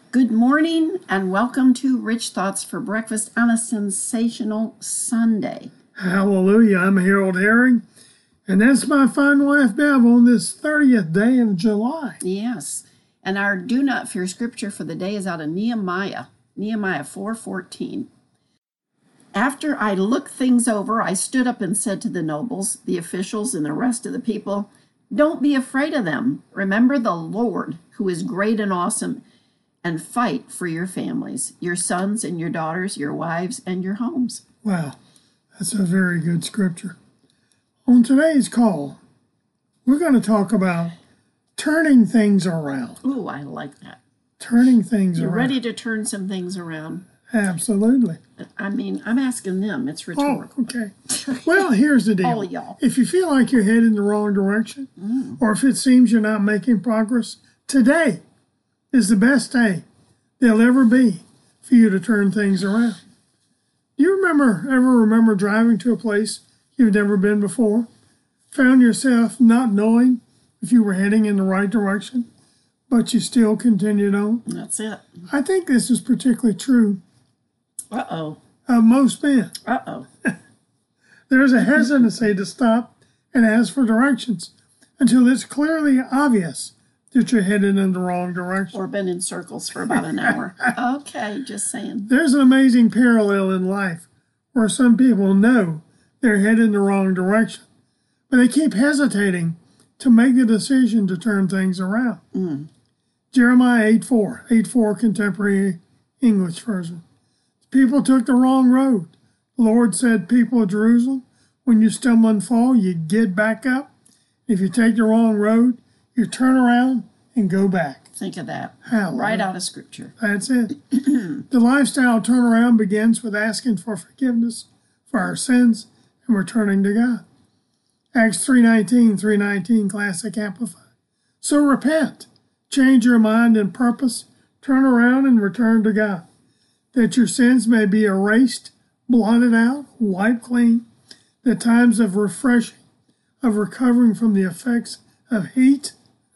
Good morning and welcome to Rich Thoughts for Breakfast on a sensational Sunday. Hallelujah. I'm Harold Herring, and that's my fine wife, Bev, on this 30th day of July. Yes, and our Do Not Fear scripture for the day is out of Nehemiah 4:14. After I looked things over, I stood up and said to the nobles, the officials, and the rest of the people, "Don't be afraid of them. Remember the Lord, who is great and awesome, and fight for your families, your sons and your daughters, your wives and your homes." Wow, that's a very good scripture. On today's call, we're going to talk about turning things around. Ooh, I like that. Turning things You're around. ready to turn some things around. Absolutely. I mean, I'm asking them. It's rhetorical. Oh, okay. Well, here's the deal. All of y'all. If you feel like you're heading the wrong direction, or if it seems you're not making progress, today is the best day there'll ever be for you to turn things around. Do you ever remember driving to a place you've never been before? Found yourself not knowing if you were heading in the right direction, but you still continued on? That's it. I think this is particularly true Uh-oh. of most men. Uh-oh. There's a hesitancy to stop and ask for directions until it's clearly obvious that you're headed in the wrong direction. Or been in circles for about an hour. Okay, just saying. There's an amazing parallel in life where some people know they're headed in the wrong direction, but they keep hesitating to make the decision to turn things around. Jeremiah 8:4 Contemporary English Version. People took the wrong road. The Lord said, people of Jerusalem, when you stumble and fall, you get back up. If you take the wrong road, you turn around and go back. Think of that. Hallelujah. Right out of Scripture. That's it. The lifestyle turnaround begins with asking for forgiveness for our sins and returning to God. Acts 3:19 Classic Amplified. So repent, change your mind and purpose, turn around and return to God, that your sins may be erased, blotted out, wiped clean, the times of refreshing, of recovering from the effects of heat,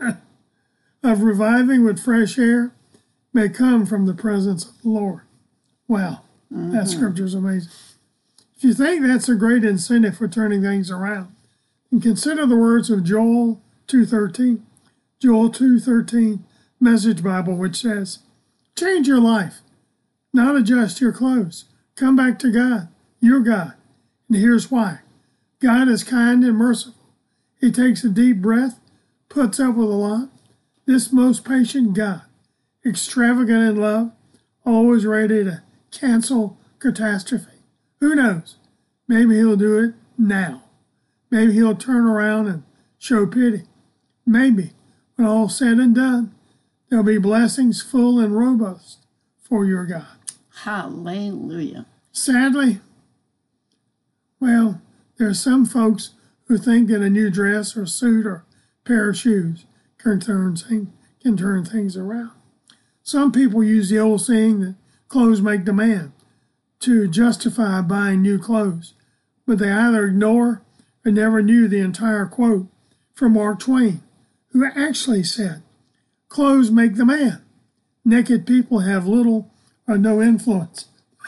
of reviving with fresh air, may come from the presence of the Lord. Wow, that scripture is amazing. If you think that's a great incentive for turning things around, then consider the words of Joel 2:13. Joel 2:13, Message Bible, which says, change your life, not adjust your clothes. Come back to God, your God. And here's why. God is kind and merciful. He takes a deep breath, puts up with a lot. This most patient God, extravagant in love, always ready to cancel catastrophe. Who knows? Maybe he'll do it now. Maybe he'll turn around and show pity. Maybe, when all's said and done, there'll be blessings full and robust for your God. Hallelujah. Sadly, well, there are some folks who think that a new dress or suit or pair of shoes can turn things around. Some people use the old saying that clothes make the man to justify buying new clothes, but they either ignore or never knew the entire quote from Mark Twain, who actually said, clothes make the man. Naked people have little or no influence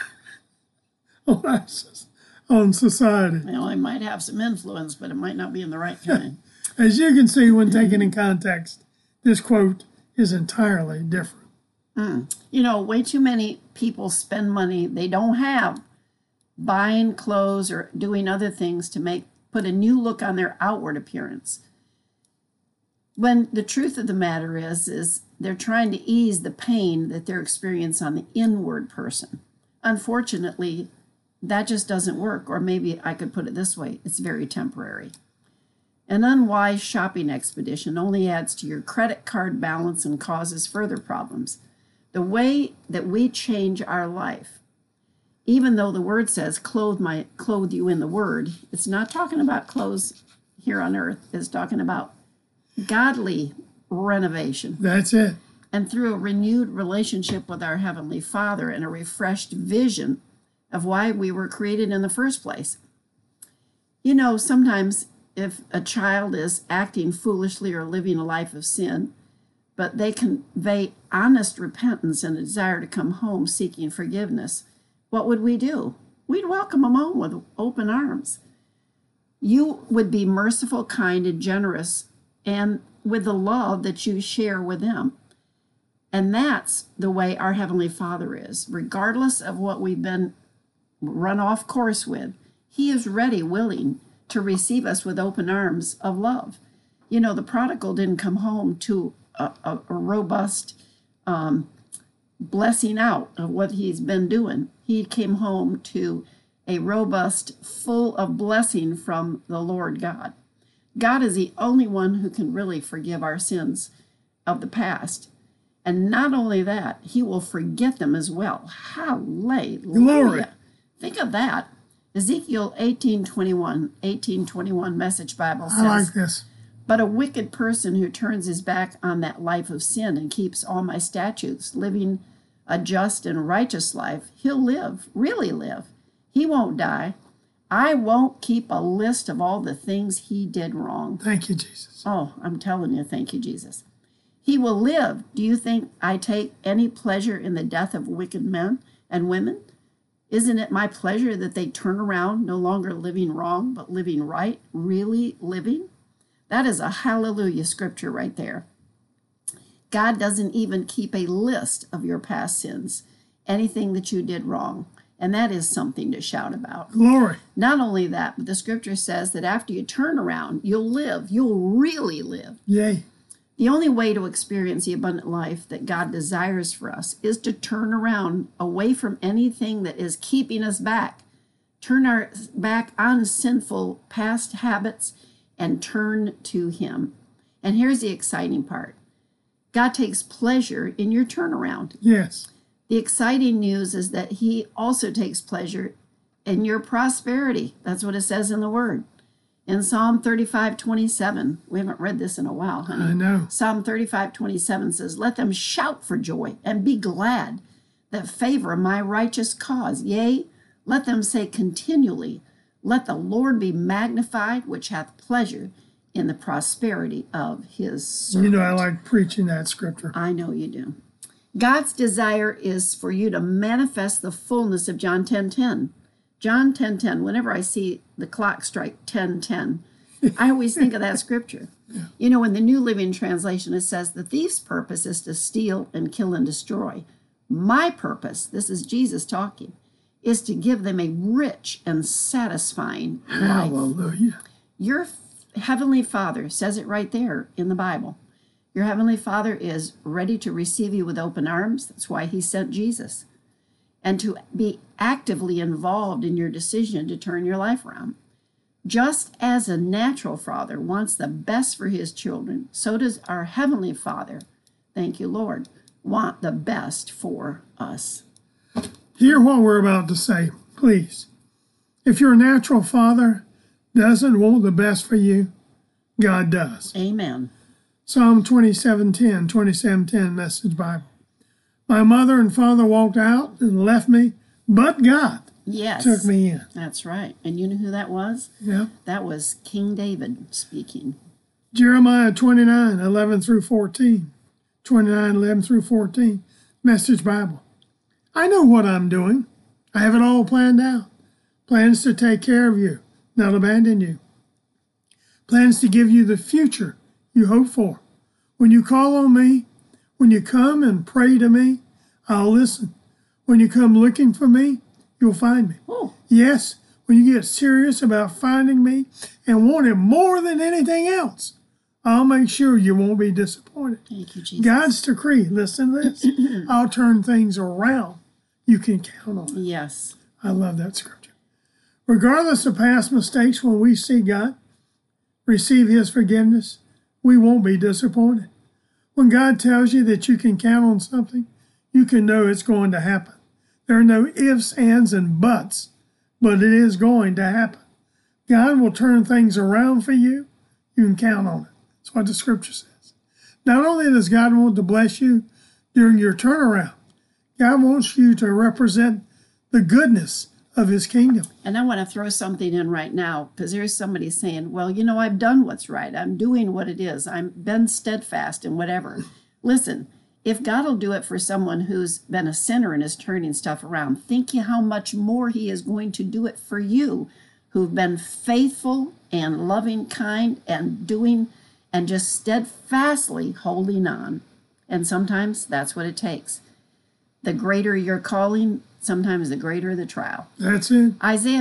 on society. Well, it might have some influence, but it might not be in the right kind. As you can see when taken in context, this quote is entirely different. You know, way too many people spend money they don't have buying clothes or doing other things to put a new look on their outward appearance. When the truth of the matter is they're trying to ease the pain that they're experiencing on the inward person. Unfortunately, that just doesn't work, or maybe I could put it this way, it's very temporary. An unwise shopping expedition only adds to your credit card balance and causes further problems. The way that we change our life, even though the word says clothe you in the word, it's not talking about clothes here on earth. It's talking about godly renovation. That's it. And through a renewed relationship with our Heavenly Father and a refreshed vision of why we were created in the first place. You know, sometimes if a child is acting foolishly or living a life of sin, but they convey honest repentance and a desire to come home seeking forgiveness, what would we do? We'd welcome them home with open arms. You would be merciful, kind, and generous, and with the love that you share with them. And that's the way our Heavenly Father is. Regardless of what we've been run off course with, He is ready, willing to receive us with open arms of love. You know, the prodigal didn't come home to a robust blessing out of what he's been doing. He came home to a robust, full of blessing from the Lord God. God is the only one who can really forgive our sins of the past. And not only that, He will forget them as well. Hallelujah. Glory. Think of that. Ezekiel 18:21 Message Bible says, I like this. but a wicked person who turns his back on that life of sin and keeps all my statutes, living a just and righteous life, he'll live, really live. He won't die. I won't keep a list of all the things he did wrong. Thank you, Jesus. Oh, I'm telling you, thank you, Jesus. He will live. Do you think I take any pleasure in the death of wicked men and women? Isn't it my pleasure that they turn around, no longer living wrong, but living right, really living? That is a hallelujah scripture right there. God doesn't even keep a list of your past sins, anything that you did wrong. And that is something to shout about. Glory. Not only that, but the scripture says that after you turn around, you'll live. You'll really live. Yay. The only way to experience the abundant life that God desires for us is to turn around away from anything that is keeping us back. Turn our back on sinful past habits and turn to Him. And here's the exciting part. God takes pleasure in your turnaround. Yes. The exciting news is that He also takes pleasure in your prosperity. That's what it says in the Word. In Psalm 35:27, we haven't read this in a while, honey. I know. Psalm 35:27 says, let them shout for joy and be glad that favor my righteous cause. Yea, let them say continually, let the Lord be magnified, which hath pleasure in the prosperity of His servant. You know, I like preaching that scripture. I know you do. God's desire is for you to manifest the fullness of John 10:10. John 10:10, whenever I see the clock strike 10:10, I always think of that scripture. Yeah. You know, in the New Living Translation, it says, the thief's purpose is to steal and kill and destroy. My purpose, this is Jesus talking, is to give them a rich and satisfying life. Hallelujah. Your Heavenly Father says it right there in the Bible. Your Heavenly Father is ready to receive you with open arms. That's why He sent Jesus. And to be actively involved in your decision to turn your life around. Just as a natural father wants the best for his children, so does our Heavenly Father, thank you, Lord, want the best for us. Hear what we're about to say, please. If your natural father doesn't want the best for you, God does. Amen. Psalm 27:10 Message Bible. My mother and father walked out and left me, but God took me in. That's right. And you know who that was? Yeah. That was King David speaking. Jeremiah 29:11-14. 29:11-14. Message Bible. I know what I'm doing. I have it all planned out. Plans to take care of you, not abandon you. Plans to give you the future you hope for. When you call on me, when you come and pray to me, I'll listen. When you come looking for me, you'll find me. Oh. Yes, when you get serious about finding me and want it more than anything else, I'll make sure you won't be disappointed. Thank you, Jesus. God's decree, listen to this. I'll turn things around. You can count on it. Yes. I love that scripture. Regardless of past mistakes, when we see God receive His forgiveness, we won't be disappointed. When God tells you that you can count on something, you can know it's going to happen. There are no ifs, ands, and buts, but it is going to happen. God will turn things around for you. You can count on it. That's what the scripture says. Not only does God want to bless you during your turnaround, God wants you to represent the goodness of His kingdom. And I want to throw something in right now, because there's somebody saying, well, you know, I've done what's right. I'm doing what it is. I've been steadfast in whatever. Listen, if God will do it for someone who's been a sinner and is turning stuff around, think how much more he is going to do it for you who've been faithful and loving, kind, and doing and just steadfastly holding on. And sometimes that's what it takes. The greater your calling, sometimes the greater the trial. That's it. Isaiah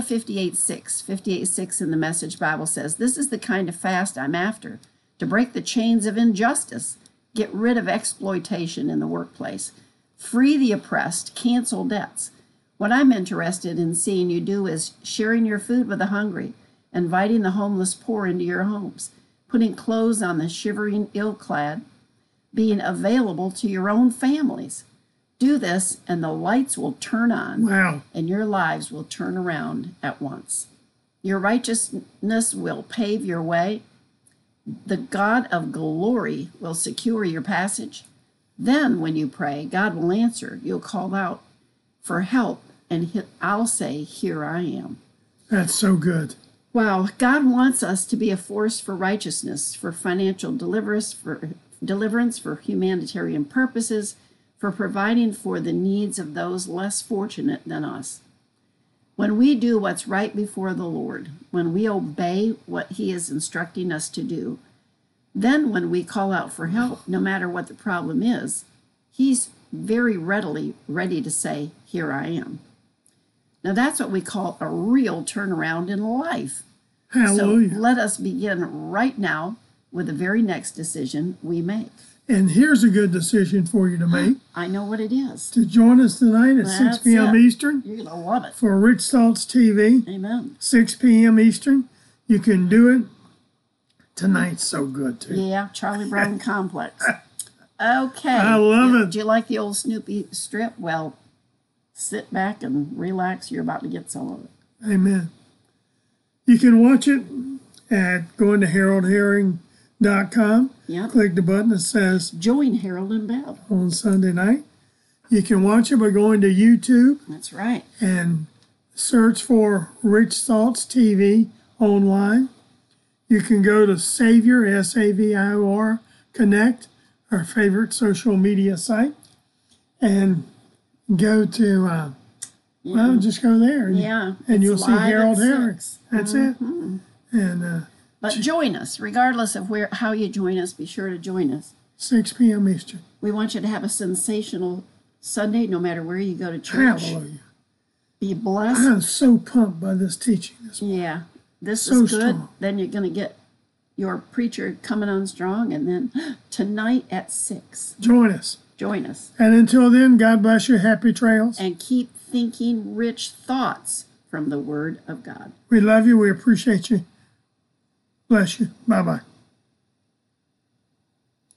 58:6 in the Message Bible says, "This is the kind of fast I'm after, to break the chains of injustice, get rid of exploitation in the workplace, free the oppressed, cancel debts. What I'm interested in seeing you do is sharing your food with the hungry, inviting the homeless poor into your homes, putting clothes on the shivering ill-clad, being available to your own families. Do this and the lights will turn on, Wow. and your lives will turn around at once. Your righteousness will pave your way. The God of glory will secure your passage. Then when you pray, God will answer. You'll call out for help, and I'll say, 'Here I am.'" That's so good. Wow, God wants us to be a force for righteousness, for financial deliverance, for humanitarian purposes, for providing for the needs of those less fortunate than us. When we do what's right before the Lord, when we obey what he is instructing us to do, then when we call out for help, no matter what the problem is, he's very readily ready to say, "Here I am." Now that's what we call a real turnaround in life. Hallelujah. So let us begin right now with the very next decision we make. And here's a good decision for you to make. I know what it is. To join us tonight at 6 That's p.m. it. Eastern You're going to love it. for Rich Thoughts TV, Amen. 6 p.m. Eastern. You can do it. Tonight's so good, too. Yeah, Charlie Brown Complex. Okay. I love it. Do you like the old Snoopy strip? Well, sit back and relax. You're about to get some of it. Amen. You can watch it at going to haroldherring.com. Yep. Click the button that says Join Harold and Bev. on Sunday night. You can watch it by going to YouTube That's right. and search for Rich Thoughts TV online. You can go to Savior, SAVIOR, Connect, our favorite social media site, and go to, well, just go there. Yeah. And it's you'll see live at Harold Herring. 6. That's it. And But join us, regardless of how you join us. Be sure to join us. 6 p.m. Eastern. We want you to have a sensational Sunday, no matter where you go to church. Hallelujah. Be blessed. I'm so pumped by this teaching this morning. Yeah, this So is good. strong. Then you're going to get your preacher coming on strong, and then tonight at 6, Join us. join us. And until then, God bless you. Happy trails. And keep thinking rich thoughts from the Word of God. We love you. We appreciate you. Bless you. Bye-bye.